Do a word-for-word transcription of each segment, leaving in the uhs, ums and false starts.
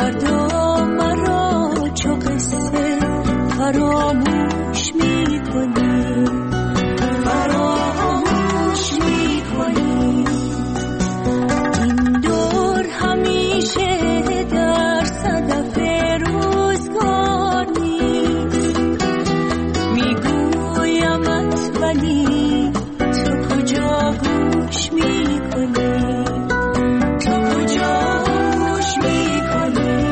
فردا مرا چو قصه فراموش می‌کنی، فراموش می‌کنی. این دور همیشه در صدف روزگار نیست، میگویمت ولی تو کجا گوش می‌کنی، تو کجا گوش می‌کنی.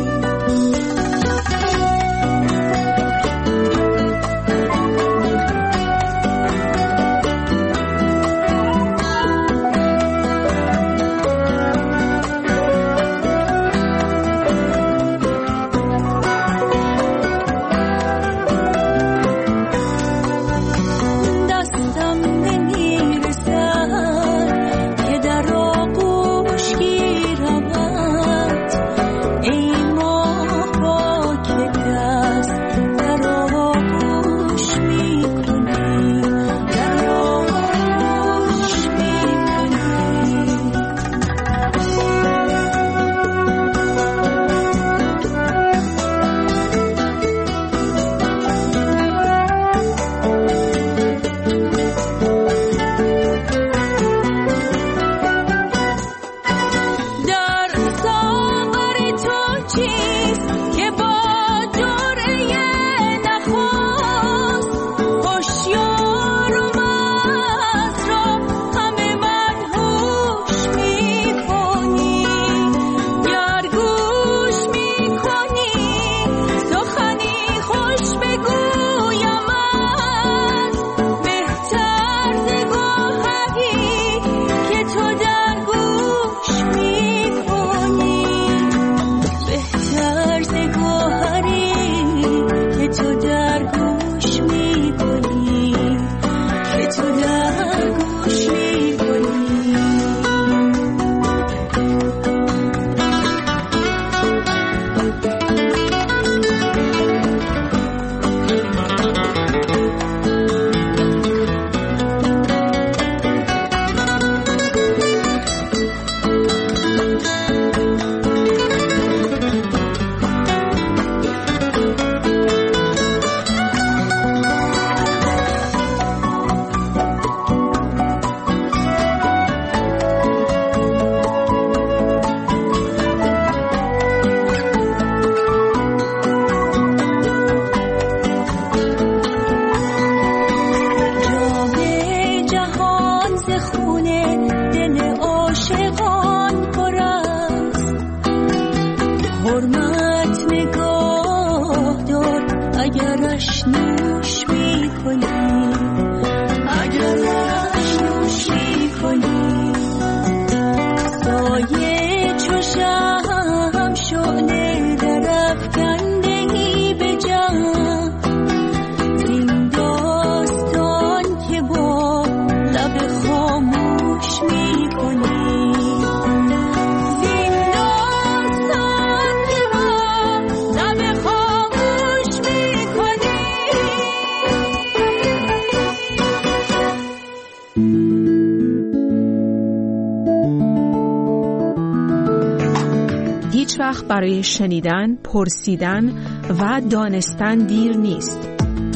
هیچ وقت برای شنیدن، پرسیدن و دانستن دیر نیست.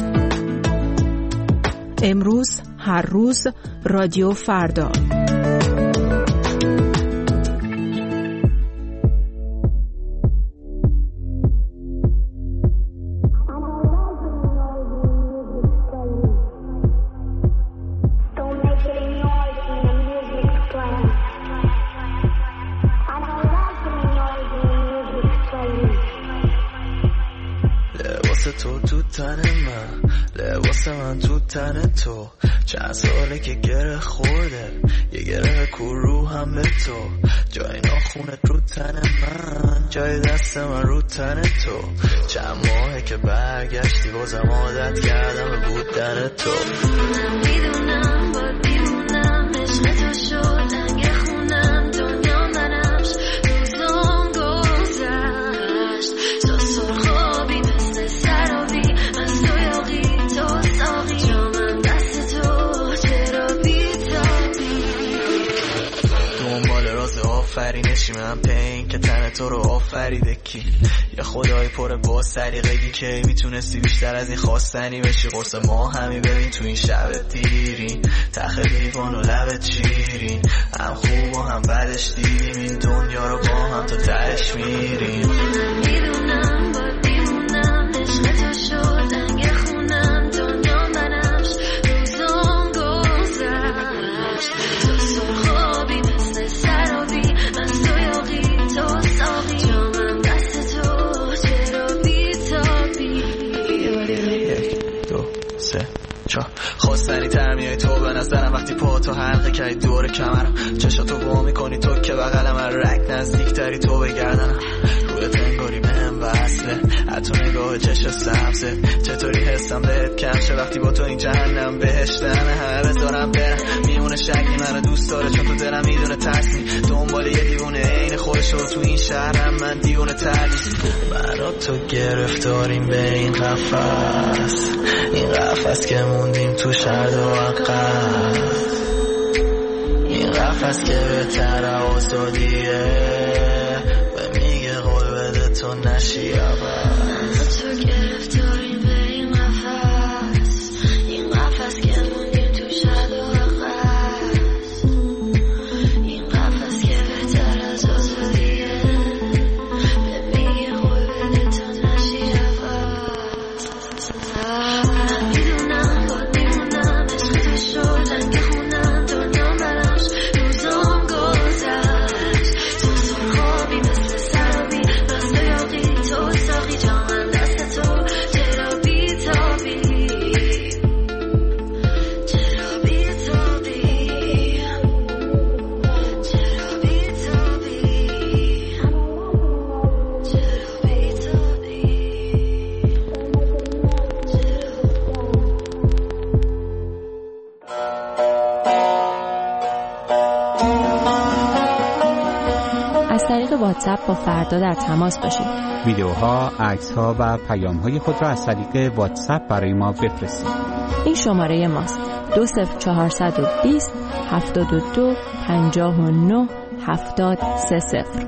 امروز، هر روز، رادیو فردا. تو چند ساله که گره خورده، یه گره کرو هم به تو، جای ناخونت رو تن من، جای دست من رو تن تو. چند ماهه که برگشتی بازم عادت کردم به بودن تو. میدونم باید بیمونم، عشق تو شد دنگ خونم، دنیا منمش روزام گذشت. تو سرخابی مثل سرابی، من سویاقی تو ساقی، آفرینشی من پین که تن تو رو آفریده کی؟ یه خدای پر با سلیقگی که میتونستی بیشتر از این خواستنی بشی. قرص ما همی ببین تو این شب دیرین، تخ لیوان و لبت شیرین، هم خوب و هم بدش دیدیم این دنیا رو با هم تو تهش میریم. میدونم با دیونم عشق تو شد دنگ خونم، دنیا منمش روزام گذشت. تو سرخابی مثل سرابی، من سویاقی تو ساقی، جامم دست تو چرا بیتابی. یک دو سه چهار خواستنی ترمیای تو به نظرم وقتی پا تو حلقه کردی دور کمرم، چشاتو با میکنی تو که بغلم، رک نزدیک تری تو بگردنم، روی تنگاری بهم وصله حتی نگاه چشم سبزه. چطوری حسم بهت کم شه وقتی با تو این جهنم بهشتمه. همه بذارم برم میمونه شکلی منو دوست داره چون تو دلم میدونه ترسی، دنبال یه دیوونه عین خودشو تو این شهرم من دیوونه تری. برا تو گرفتاریم به این قفس، این قفس که موندیم تو شرد و عقب، این قفس که بهتر آزادیه و میگه قول بده تو نشی عوض. تو گرفتاریم به این قفس، این قفس که موندیم تو شرد و عقب، این قفس که بهتر از آزادیه به میگه قول بده تو نشی عوض. میدونم با دیونم عشق تو شد دنگ خونم، دنیا منمش روزام گذشت. تو سرخابی مثل سرابی، من سویاقی تو ساقی، جامم دست تو چرا بیتابی، چرا بیتابی، چرا بیتابی، چرا بیتابی. از طریق واتساپ با فردا در تماس باشید. ویدیوها، عکس‌ها و پیام‌های خود را از طریق واتساپ برای ما بفرستید. این شماره ماست: دو صفر چهارصد و بیست هفتاد و دو پنجاه و نه هفتاد سه صفر.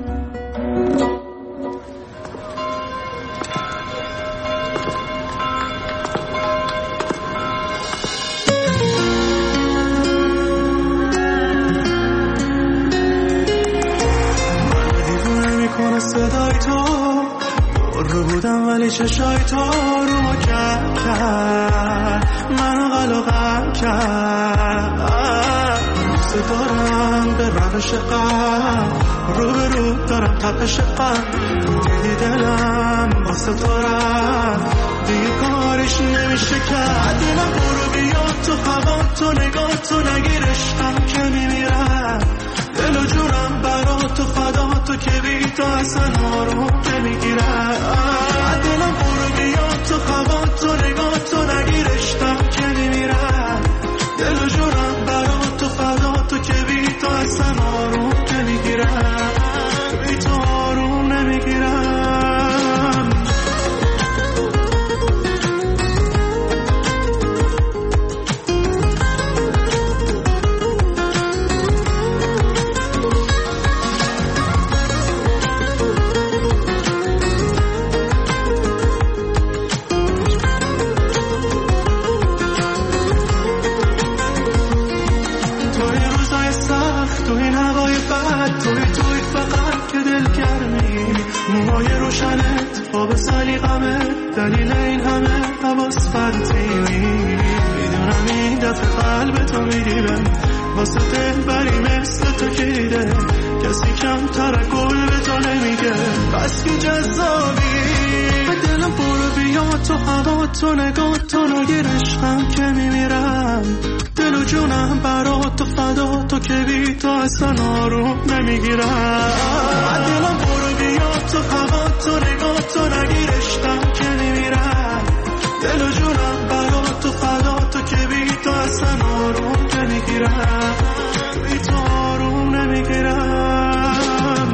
صدای تو رو بودم ولی چشای تو رو ما کرد کرد منو غلاغم کرد. دوست دارم به روش قلب، رو به رو دارم تپش قلب، دیگه دلم واسه تو رفت دیگه کارش نمیشه کرد. دلم برو بیا تو هوا تو نگاه تو نگیر عشقم که میمیرم، دل و جونم برا تو فدا تو که بی تو اصلا آروم که میگیرم. دلم برو بیا تو هوا تو نگاه تو نگیر عشقم که میمیرم، دل و جونم برا تو فدا تو که بی تو اصلا آروم که میگیرم، بی تو آروم نمیگیرم. دلیل این همه حواس پرتیمی، میدونم این دفعه قلب تو میگیره واسه دل بری مثل تو کیده، کسی کم ترکل به تو نمیگه بس که جذابی. دلم برو بیا تو هوا تو نگاه تو نگیر عشقم که میمیرم، دل و جونم برا تو فدا تو که بی تو اصلا آروم نمیگیرم. دلم برو بیا تو هوا تو نگاه تو نگیر عشقم که میمیرم، دل و جونم برا تو فدا تو که بی تو اصلا آروم نمیگیرم، بی تو آروم نمیگیرم.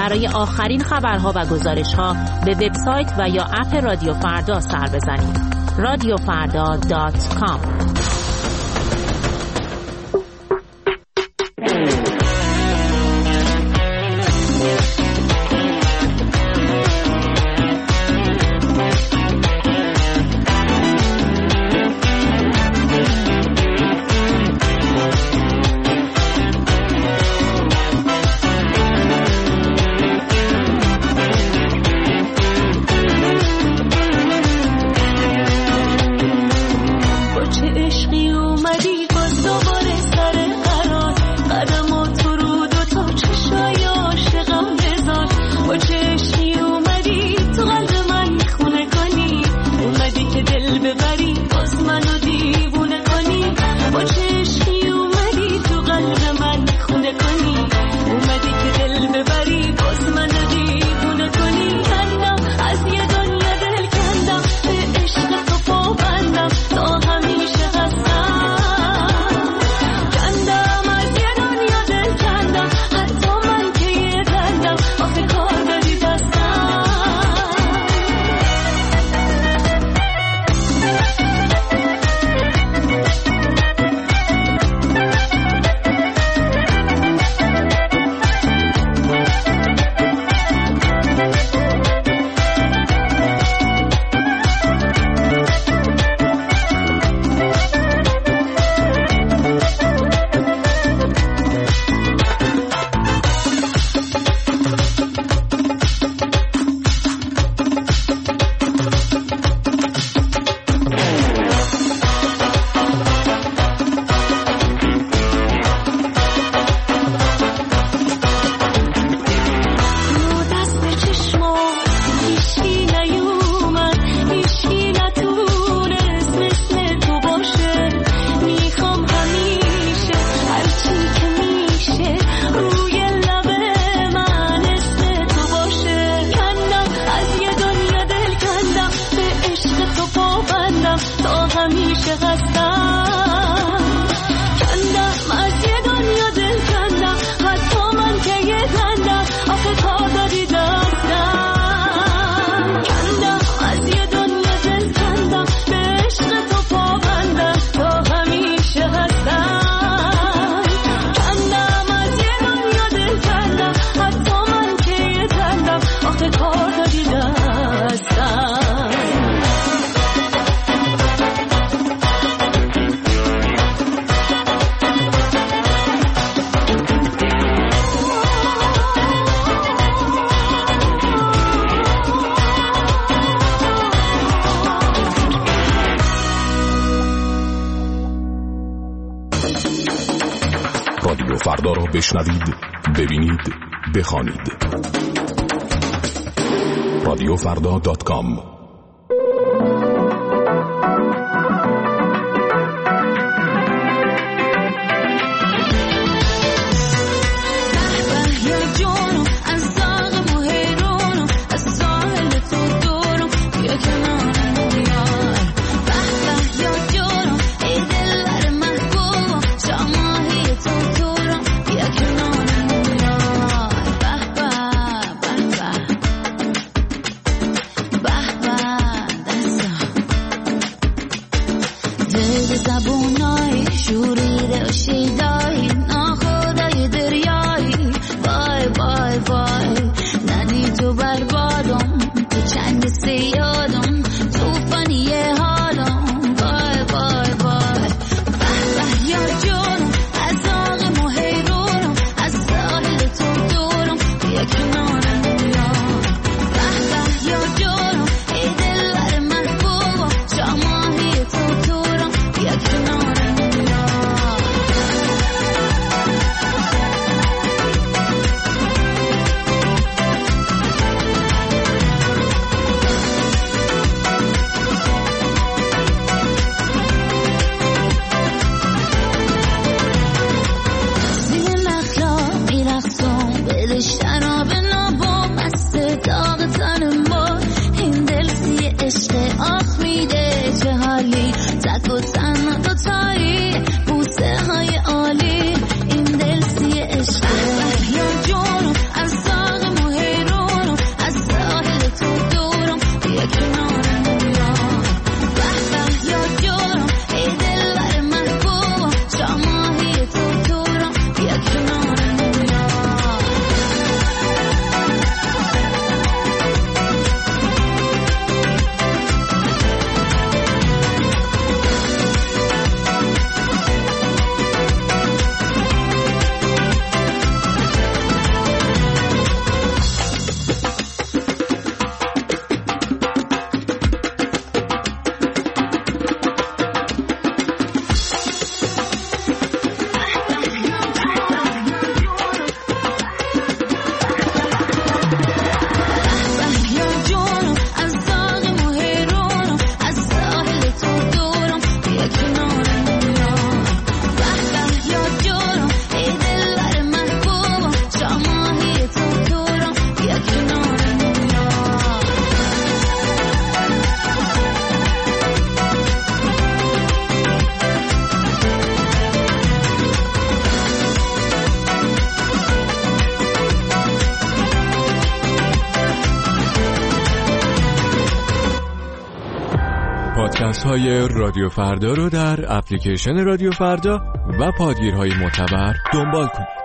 برای آخرین خبرها و گزارش‌ها به وبسایت و یا اپ رادیو فردا سر بزنید. رادیو فردا دات کام. رادیو فردا را بشنوید، ببینید، بخوانید. رادیو فردا دات کام. Bye bye. بازهای رادیو فردا رو در اپلیکیشن رادیو فردا و پادگیرهای معتبر دنبال کنید.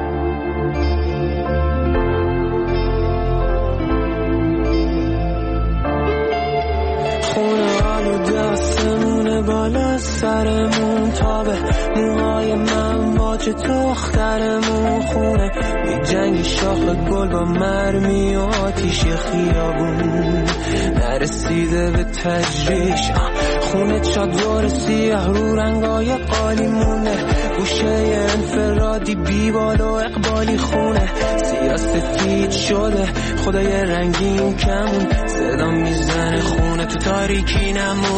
دستمونه بالا سرمون تابه موهای من باچه دخترمون خونه می جنگی شاخ گل با مرمی و آتیش خیابون نرسیده به تجریش خونه چادر سیاه رو رنگای قالی مونه گوشه انفرادی بیبال و اقبالی خونه سیاه سفید شده خدای رنگین کمون صدا میزنه خونه تو تاریکی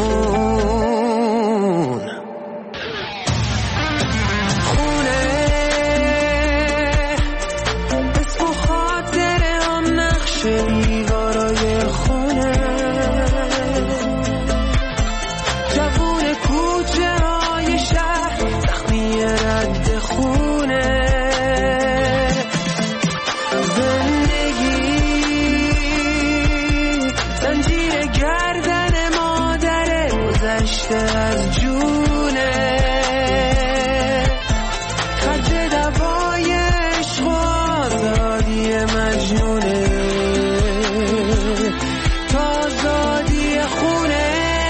نمون خونه اسم و خاطره هم نقش دیوارای خونه جوون کوچه های شهر زخمی رد خونه از جونه خرج دوای عشق و آزادی مجنونه تا آزادی خونه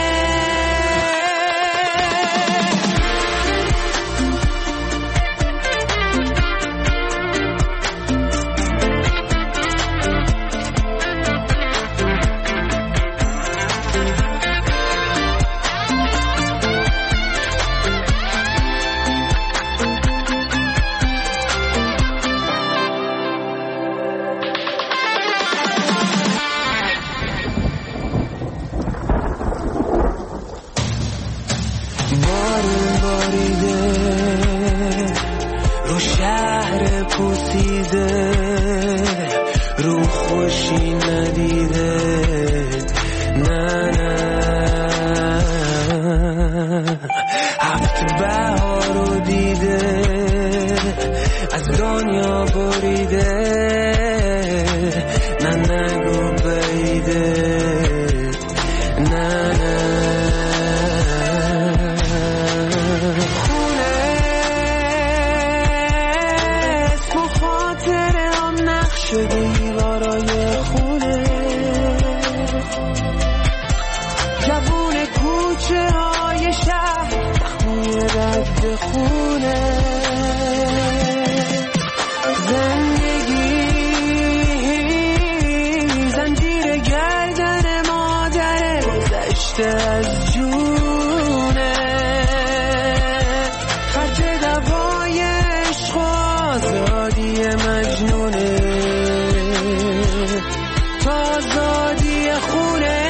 رو خوشی ندیده نه نه هفت بهار رو دیده از دنیا بریده نه نگو بیده نه نه دیوارای خونه جوون کوچه های شهر زخمی رد خونه زندگی زنجیر گردن مادر گذشته از جونه خرج دوای عشق و آزادی مجنونه آزادی خونه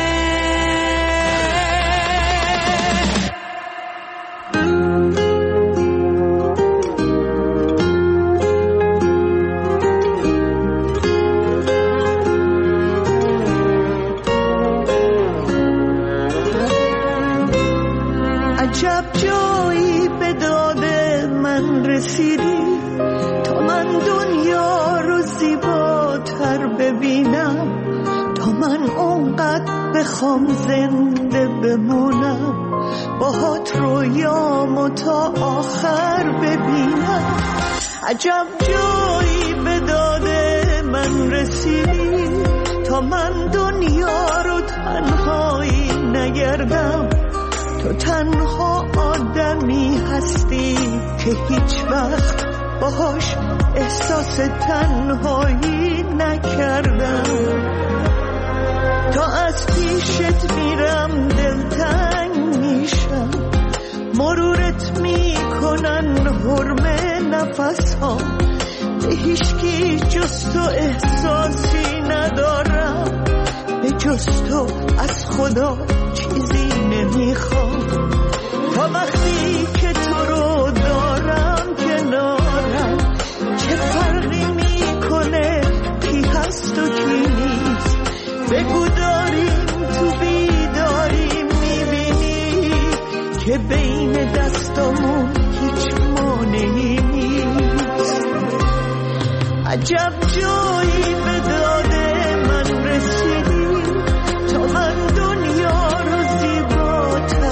عجب جایی به داد من رسیدی تا من دنیا رو زیباتر ببینم من اونقدر بخوام زنده بمونم باهات رویامو تا آخر ببینم عجب جایی به داد من رسیدی تا من دنیا رو تنهایی نگردم تو تنها آدمی هستی که هیچ وقت باهاش احساس تنهایی نکردم تا از پیشت میرم دلتنگ میشم مرورت میکنن حرمه نفس ها به هیچکی جز تو احساسی ندارم به جز تو از خدا چیزی نمیخوام تا وقتی که تو رو دارم کنارم چه فرقی میکنه کی هست و کی نیست بگو داریم تو بیداری میبینی که بین دستامون هیچ مانعی نیست عجب جایی به داد من رسیدی تا من دنیا رو زیباتر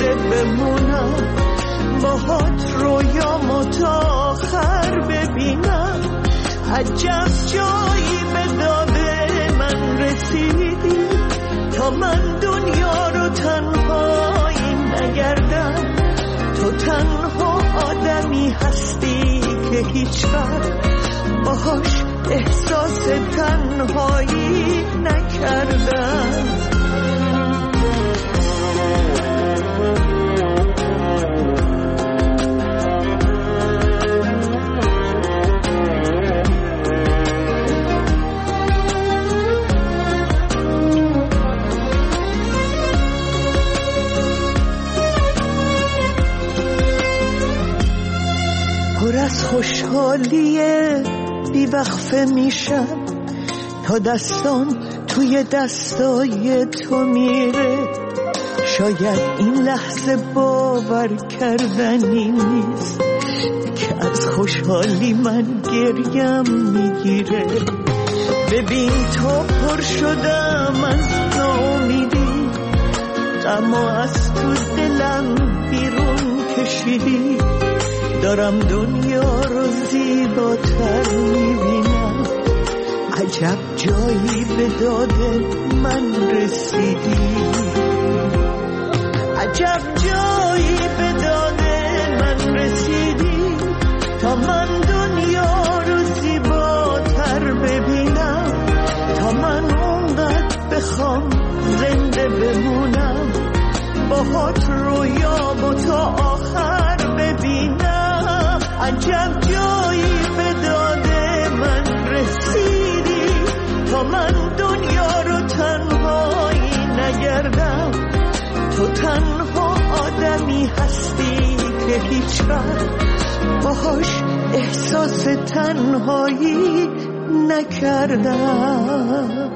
زنده بمونم، باهات رویامو تا آخر ببینم. عجب جایی به داد من رسیدی تا من دنیا رو تنهایی نگردم. تو تنها آدمی هستی که هیچ وقت باهاش احساس تنهایی نکردم. پر از خوشحالیه بیوقفه میشم تا دستان توی دستای تو میره. شاید این لحظه باور کردنی نیست که از خوشحالی من گریم میگیره. ببین تو پر شدم از ناامیدی، غم از تو دلم بیرون کشیدی. دارم دنیا رو زیباتر میبینم، عجب جایی به داد من رسیدی. عجب جایی به داد من رسیدی تا من دنیا رو زیباتر ببینم. تا من اونقدر بخوام زنده بمونم، باهات رویامو تا آخر ببینم. عجب جایی به داد من رسیدی تا من دنیا رو تنهایی نگردم. تو تنها آدمی هستی که هیچ وقت باهاش احساس تنهایی نکردم.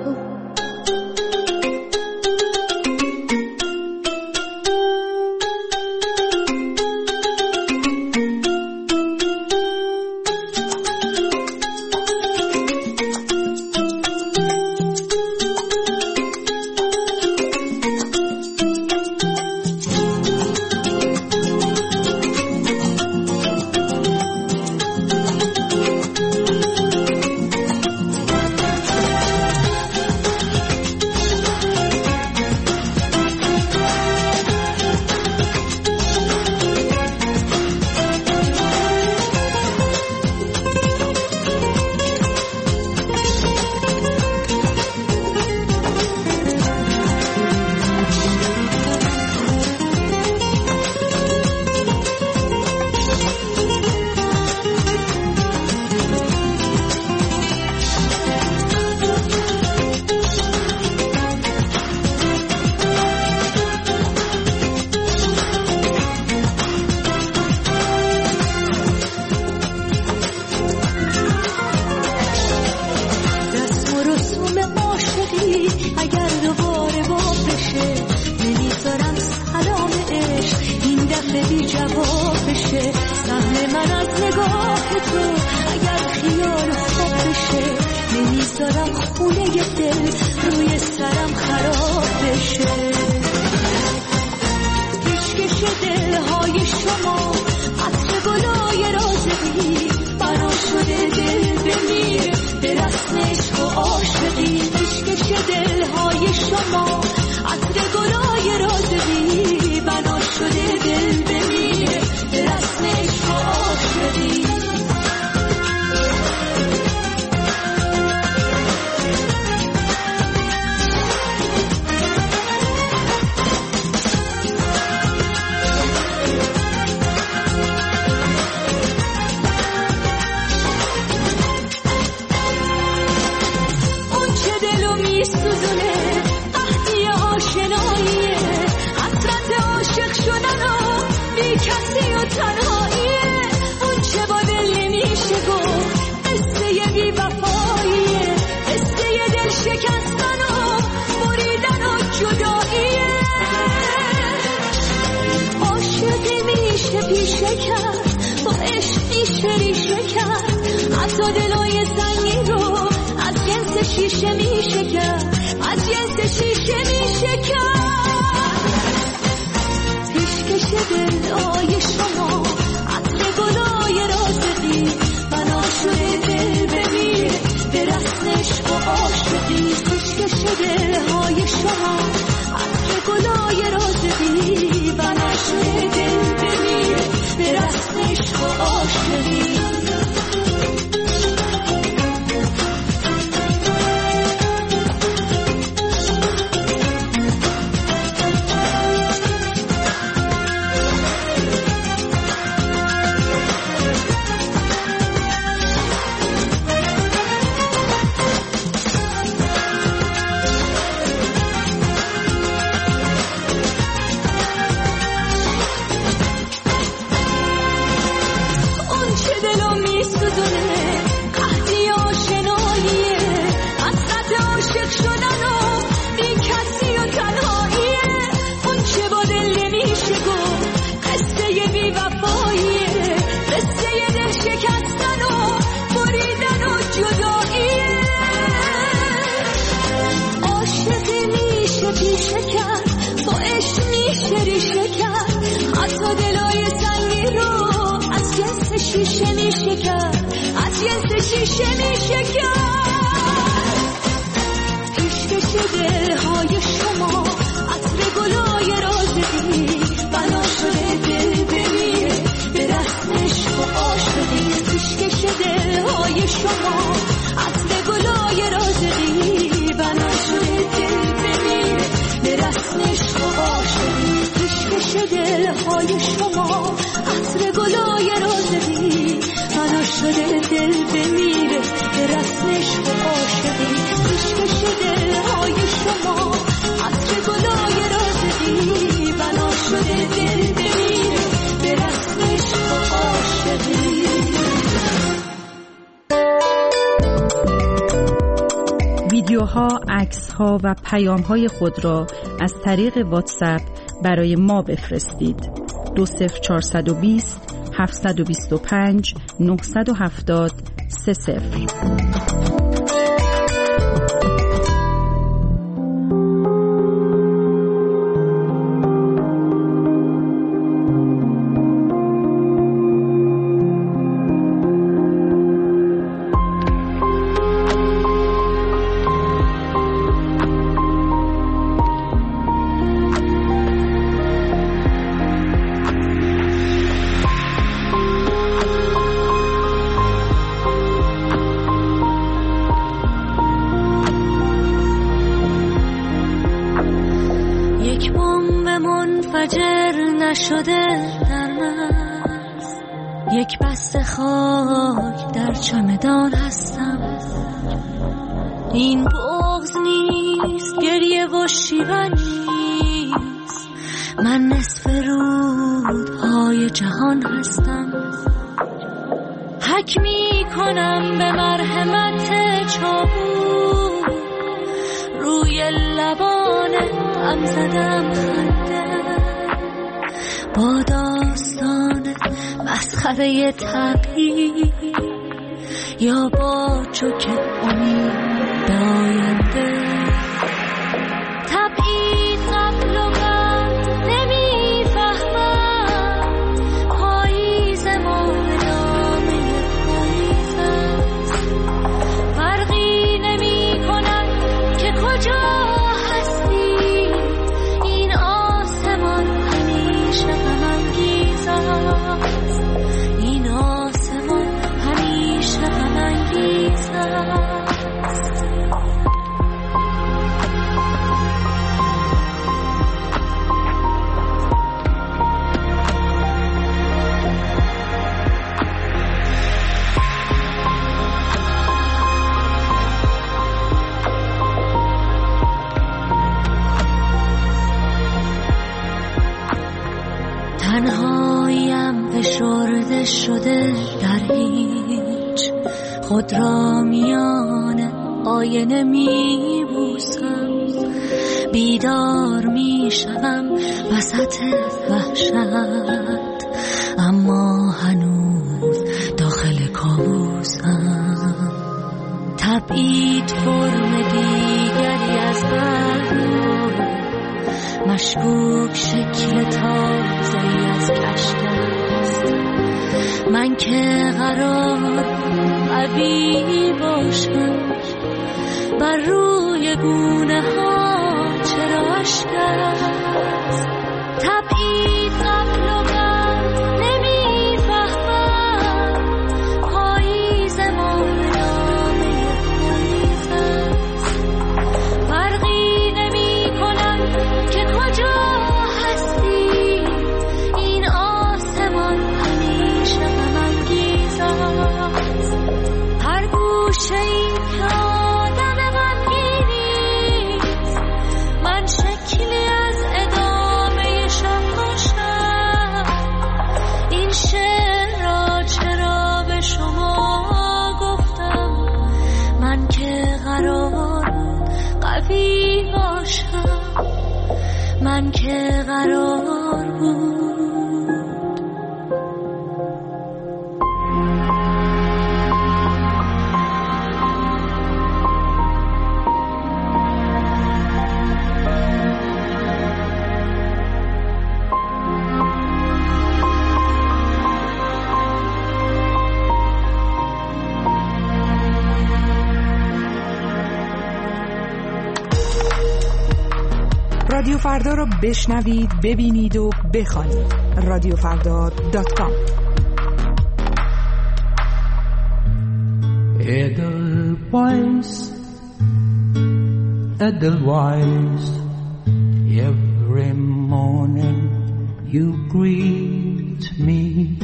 پیش دلهای شما عطر گلای رازقی بنا شده دل بمیره به رسم عشق و عاشقی کشکش دلهای شما عطر گلای رازقی بنا شده دل بمیره به رسم عشق و عاشقی شیشه می شکر از جنس شیشه می شکر کشکش دلهای شما عطر گلای رازقی بنا شده دل بمیره به رسم عشق و عاشقی کشکش دلهای شما عطر گلای رازقی بنا شده دل بمیره به رسم عشق و عاشقی کشکش دلهای شما عطر گلای رازقی بنا شده دل بمیره به رسم عشق و عاشقی کشکش دلهای شما عطر گلای رازقی بنا شده دل بمیره به رسم عشق و عاشقی. ویدیوها، عکس‌ها و پیام‌های خود را از طریق واتساپ برای ما بفرستید. دو صفر چهارصد و بیست هفتصد و بیست و پنج نهصد و هفتاد سه صفر. شده در مغز یک بسته خاک در چمدان هستم. این بغض نیست، گریه و شیون نیست، من نصف رودهای جهان هستم. حک می کنم به مرحمت چابور، روی لبان غم زدم خنده با داستان مسخره تغییر یا با چوک امید آینده. تبعید قبل و بعد نمیفهمم، پاییز ما نامه پاییز است. فرقی نمی کند که کجا هستی، این آسمان همیشه غم‌انگیز است. این آسمان همیشه غم‌انگیز است. تنهاییم فشرده شده در هیچ، خود را میان آینه می بوسم. بیدار می شوم وسط وحشت، اما هنوز داخل کابوسم. تبعید فرم دیگری از من، مشکوک شکل تازه‌ای من که قرار قوی باشم بر روی گونه ها چرا اشک است تبعید قبل و بعد نمیفهمم پاییز ما نامه پاییز است فرقی نمی کنم که کجا هستی این آسمان همیشه غم انگیز است هر گوشه ای که آدم غمگینیست من شکلی از ادامه شب باشم این شعر را چرا به شما گفتم من که قرار قوی باشم من که قرار بود رادیو فردا رو بشنوید، ببینید و بخوانید. رادیو فردا دات کام. Edelweiss, Edelweiss, every morning you greet me,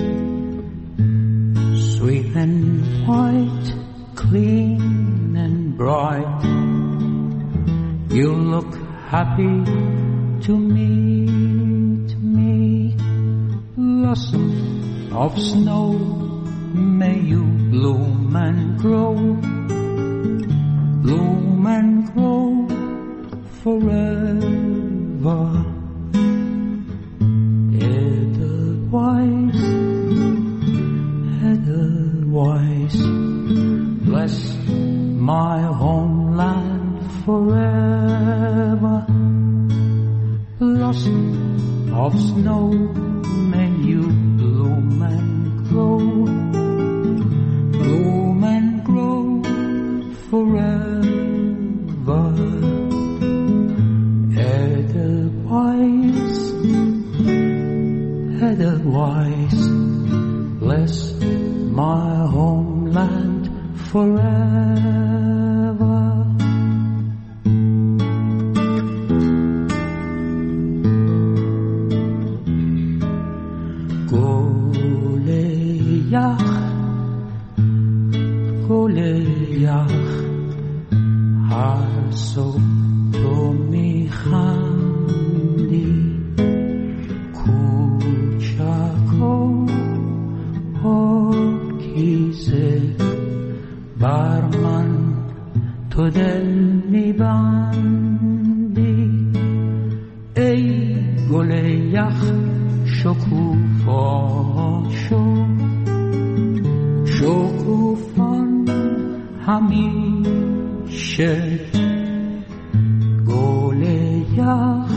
sweet and white, clean and bright. You look happy to meet me, blossom of snow, may you bloom and grow, bloom and grow forever. Edelweiss, Edelweiss, bless my homeland forever. Blossom of snow, may you bloom and grow, bloom and grow forever. Edelweiss, Edelweiss, bless my homeland forever. گل یخ هر صبح تو میخندی کوچک و پاکیزه بر من تو دل میبندی ای گل یخ شکوفا شو شکوفان همیشه گل یخ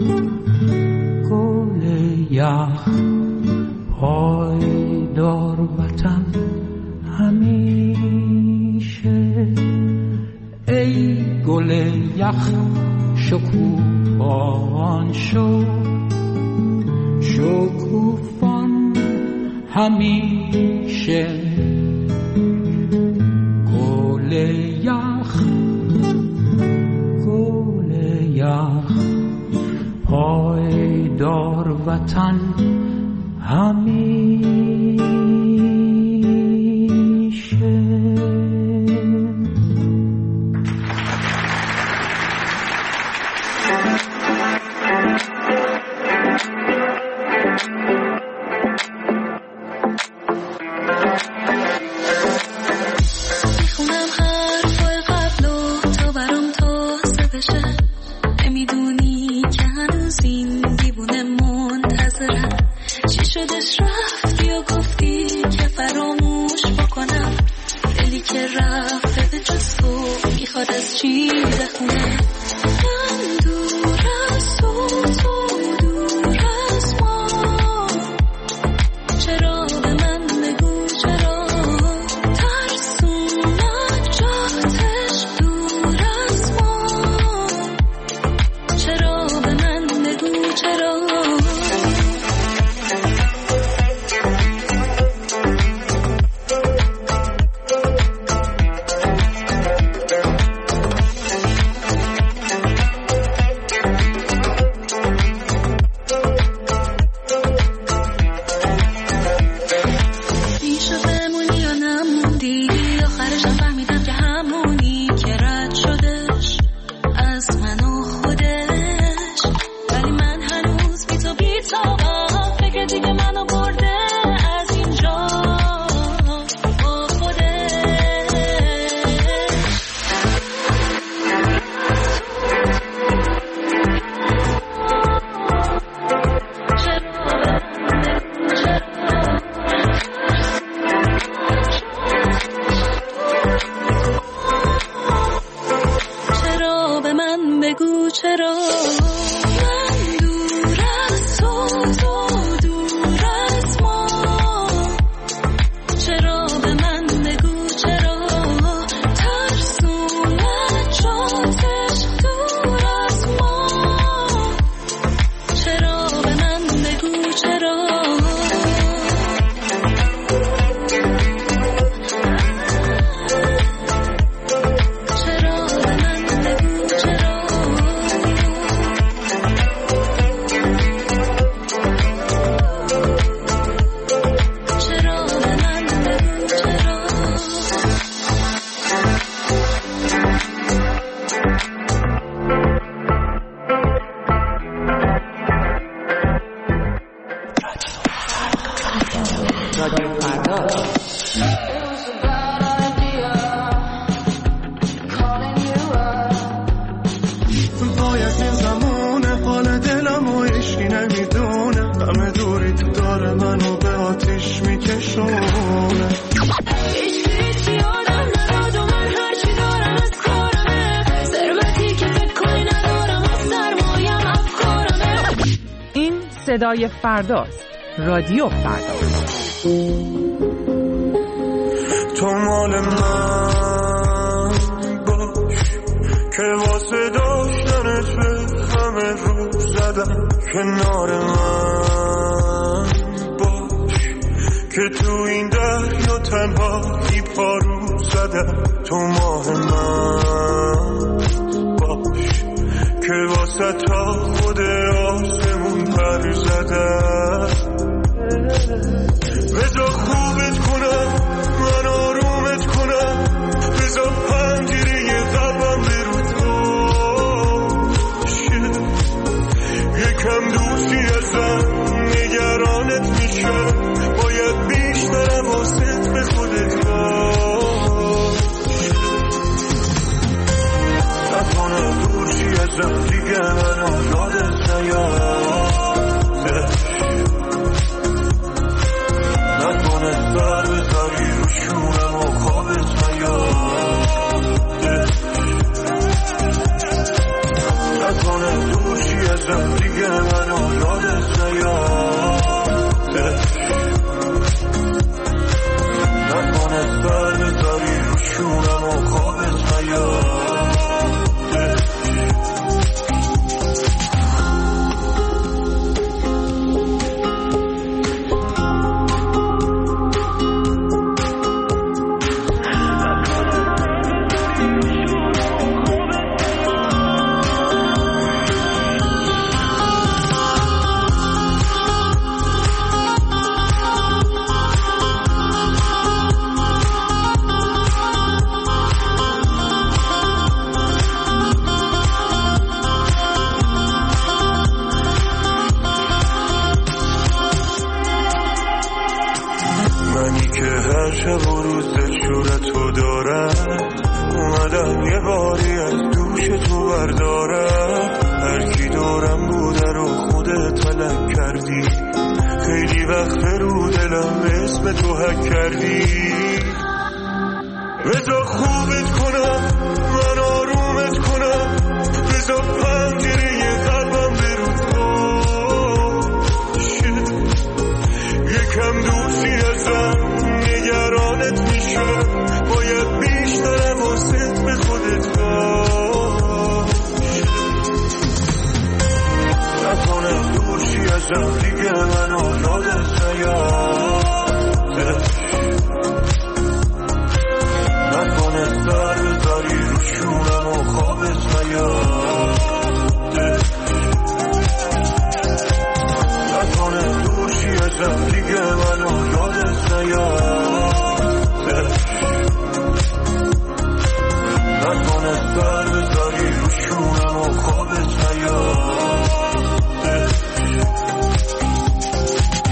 گل یخ پایدار وطن همیشه ای گل یخ شکوفان شو شکوفان همیشه گل یخ گل یخ پایدار وطن همیشه. چرا به من بگو شده که دیگه منو برده از اینجا با خودش. چرا به من بگو چرا من دور از تو تو دور از ما. چرا به من بگو چرا ترسونه جاتش دور از ما. چرا به من بگو چرا صدای فرداست. رادیو فردا. تو مال من باش که واسه داشتنت به همه رو زدم. کنار من باش که تو این دریا تنهایی پارو زدم. تو ماه من باش که واسه تا خود آسمون پر زدم. بذار خوبت کنم من آرومت کنم. بذار پنجره قلبم برو باشه. یکم دوستی ازم نگرانت میشه. باید بیشتر حواست به خودت باشه. نکنه دورشی ازم دیگه منو یادت نیاد. نکنه سر بذاری رو شونم و خوابت نیاده. نکنه دوشی ازم دیگه منو یادت نیاده. نکنه سر بذاری رو شونم و خوابت نیاده. شب و روز دلشورتو دارم. اومدم یه باری از دوش تو بردارم. هر کی دورم بوده رو خودت تلک کردی. خیلی وقت رو دلم اسم تو حک کردی. بذار خوبت کنم من آرومت کنم. بذار پنجره قلبم برو باشه. یکم دوستی ازم نگرانت میشه. باید بیشتر حواست به خودت باشه. نکنه دورشی ازم دیگه منو یادت نیاده. نکنه سر بذاری رو شونم و خوابت نیاده. نکنه دورشی ازم دیگه منو یادت نیاده. نکنه سر بذاری رو شونم و خوابت نیاده.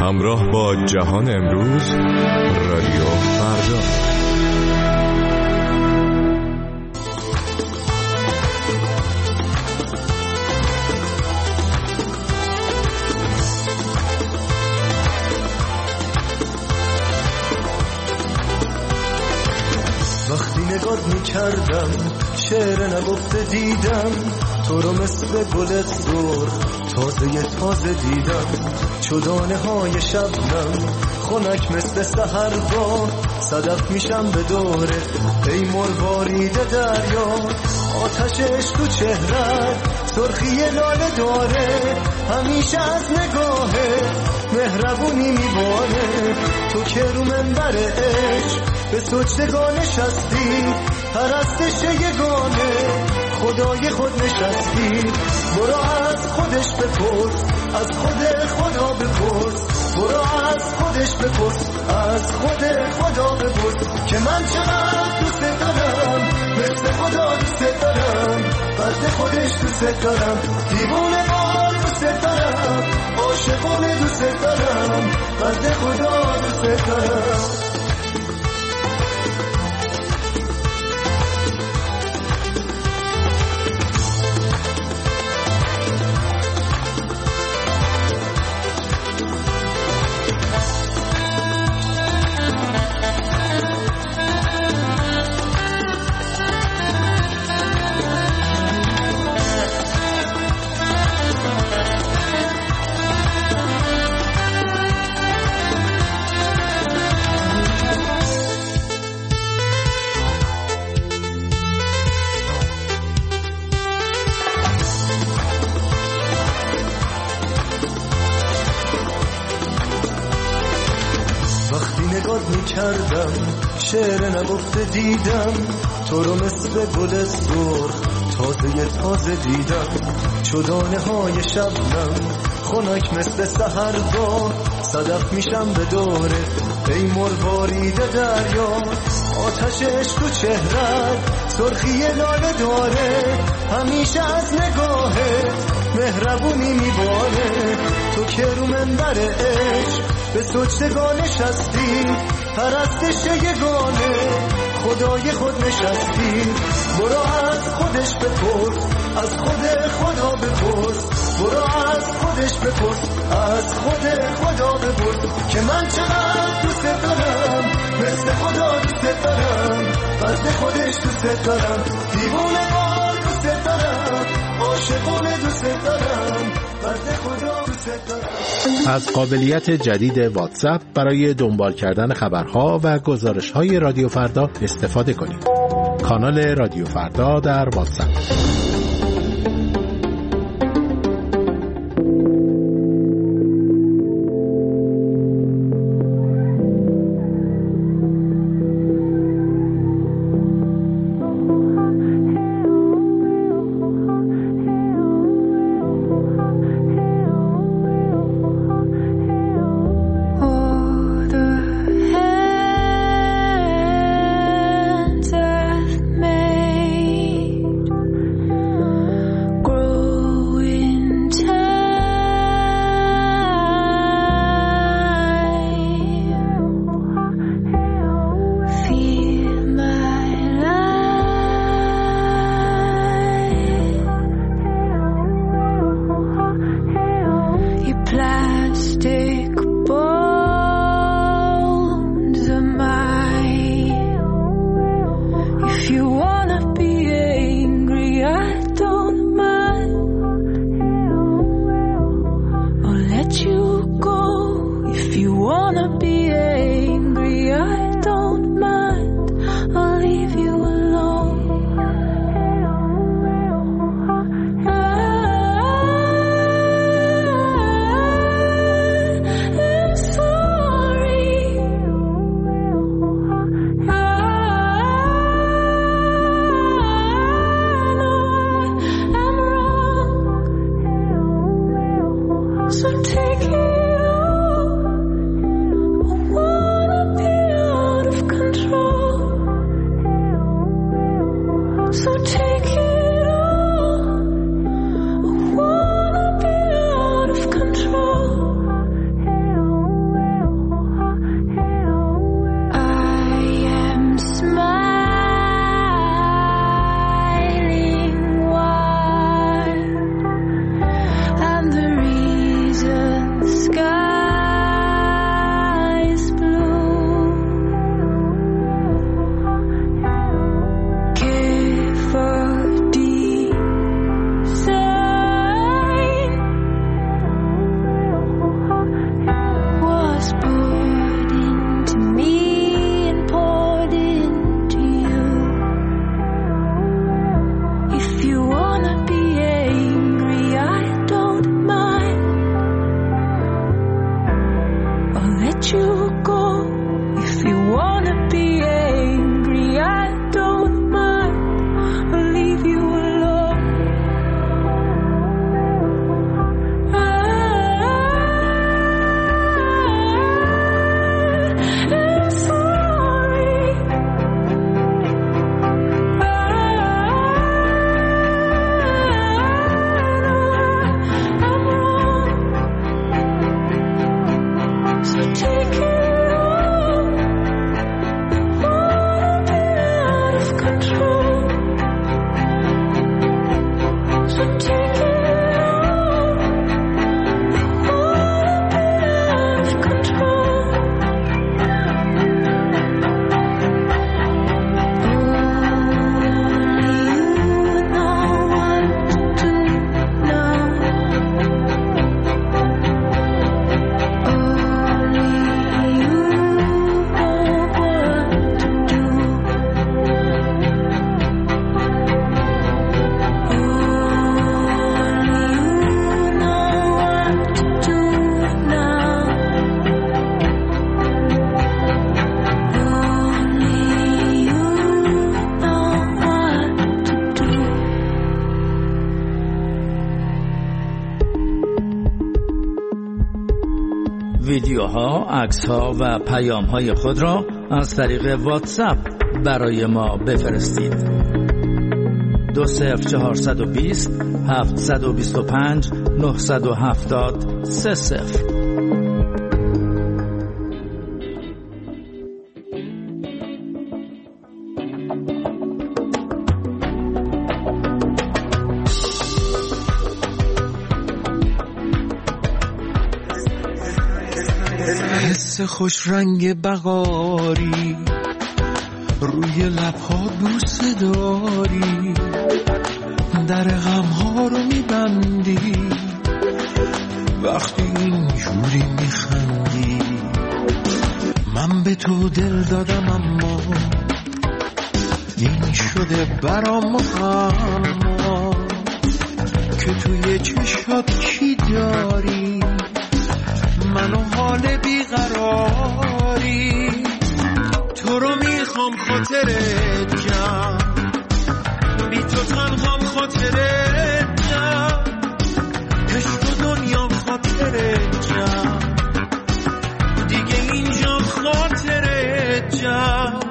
همراه با جهان امروز، رادیو فردا. وقتی نگات میکردم شعر نگفته دیدم، تو رو مثل گل سرخ تازه تازه دیدم. چدانه های شبنم خنک مثل سحرگاه، صدف میشم به دوره ای مروارید دریا. آتشش تو چهرت سرخی لاله داره، همیشه از نگاهه مهربونی میباره. تو که رو منبر عشق به سجدگاه نشستی، پرستش یگانه خدای خود نشستی. برو از خودش بپرس، از خود خدا بپرس. برو از خودش بپرس، از خود خدا بپرس که من چقدر دوست دارم، مثل خدا دوست دارم، بنده خودش دوست دارم. دیوونه بار دوست دارم، عاشقونه دوست دارم، بنده خدا دوست دارم. کردم شعر نگفته دیدم، تو رو مثل گل سرخ تازه تازه دیدم. چدانه های شبنم خنک مثل سحرگاه، صدف میشم به دوره ای مروارید دریا. آتشش تو چهرت سرخی لاله داره، همیشه از نگاهه مهربونی میباره. تو که رو منبر عشق به سجدگاه نشستی، پرستش یگانه خدای خود نشستی. برو از خودش بپرس، از خود خدا بپرس. برو از خودش بپرس، از خود خدا بپرس که من چقدر دوست دارم، مثل خدا دوست دارم، بنده خودش دوست دارم. دیوونه بار دوست دارم، عاشقونه دوست دارم، بنده خدا دوست دارم. از قابلیت جدید واتساپ برای دنبال کردن خبرها و گزارش‌های رادیو فردا استفاده کنید. کانال رادیو فردا در واتساپ. ویدیوها، عکس‌ها و پیام‌های خود را از طریق واتساپ برای ما بفرستید. دو صفر چهارصد و بیست هفتصد و بیست و پنج نهصد و هفتاد سه صفر. حس خوش رنگ بهاری روی لبها بوسه داری، در غمها رو میبندی وقتی اینجوری میخندی. من به تو دل دادم اما این شده برام اما که توی چشات چی داری، منو حال بیقراری. تو رو میخوام خاطرت جمع، بی تو تنهام خاطرت جمع، عشق و دنیام خاطرت جمع، دیگه اینجا خاطرت جمع.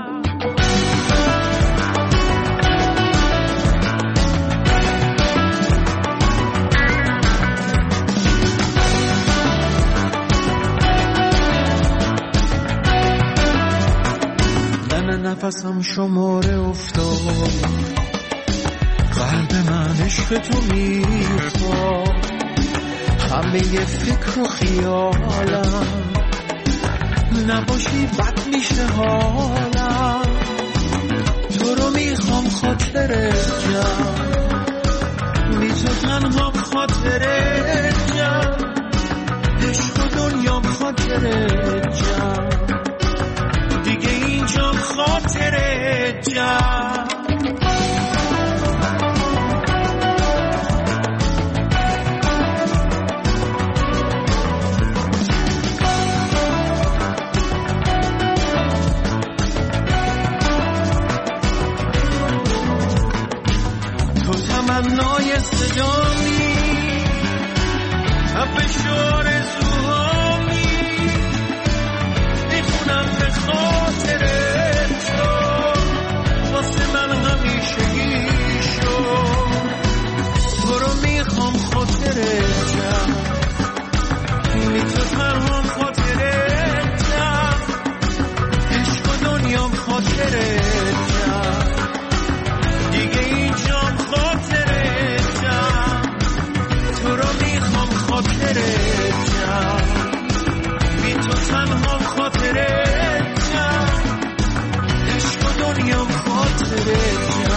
نفسم شماره افتاد، قلب من عشق تو میخواد، همه فکر و خیالم نباشی بد میشه حالم. تو رو میخوام خاطرت جمع، بی تو تنهام خاطرت جمع، عشق و دنیام خاطرت جمع، دیگه اینجا خاطرت جمع. تو تمنای صدامی، حبش آرزوهامی، میخونم به خاطرت تو، واسه من همیشگی شد. تو رو میخوام خاطرت جمع، بی تو تنهام خاطرت جمع، عشق و دنیام خاطرت جمع، دیگه اینجام خاطرت جمع. تو رو میخوام خاطرت جمع، بی تو تنهام خاطرت جمع، عشق و دنیام خاطرت جمع.